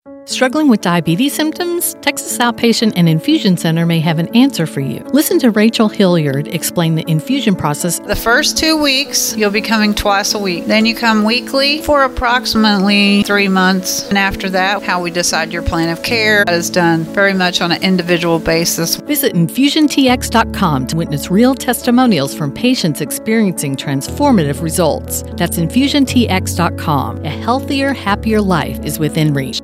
Struggling with diabetes symptoms? Texas Outpatient and Infusion Center may have an answer for you. Listen to Rachel Hilliard explain the infusion process. The first 2 weeks, you'll be coming twice a week. Then you come weekly for approximately 3 months. And after that, how we decide your plan of care is done very much on an individual basis. Visit infusiontx.com to witness real testimonials from patients experiencing transformative results. That's infusiontx.com. A healthier, happier life is within reach.